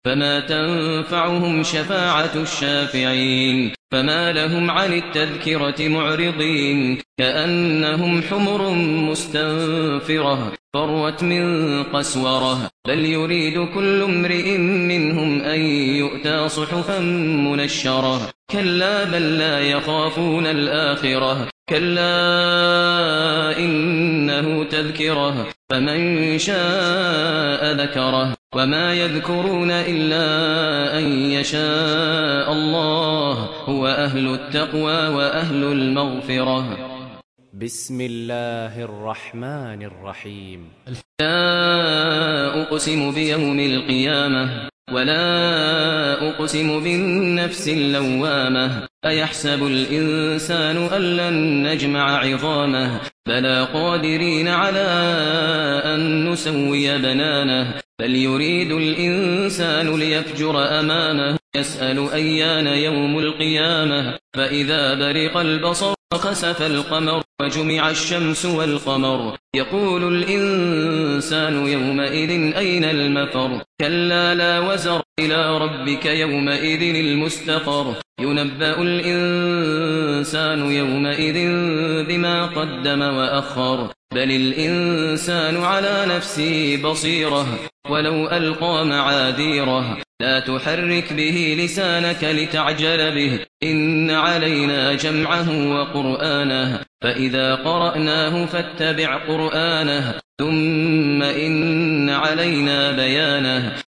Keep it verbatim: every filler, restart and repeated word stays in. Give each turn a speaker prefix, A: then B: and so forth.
A: فما تنفعهم شفاعة الشافعين فما لهم عن التذكرة معرضين كأنهم حمر مستنفرة فروت من قسورة بل يريد كل امرئ منهم أن يؤتى صحفا منشرة كلا بل لا يخافون الآخرة كلا إنه تذكرة فمن شاء ذكره وما يذكرون إلا أن يشاء الله هو أهل التقوى وأهل المغفرة.
B: بسم الله الرحمن الرحيم.
A: لا أقسم بيوم القيامة ولا أقسم بالنفس اللوامة أيحسب الإنسان أن لن نجمع عظامه بلى قادرين على أن نسوي بنانه بل يريد الإنسان ليفجر أمامه يسأل أيان يوم القيامة فإذا برق البصر وخسف القمر وجمع الشمس والقمر يقول الإنسان يومئذ أين المفر كلا لا وزر إلى ربك يومئذ المستقر ينبأ الإنسان يومئذ بما قدم وأخر بل الإنسان على نفسه بصيرة ولو ألقى معاذيره لا تحرك به لسانك لتعجل به إن علينا جمعه وقرآنه فإذا قرأناه فاتبع قرآنه ثم إن علينا بيانه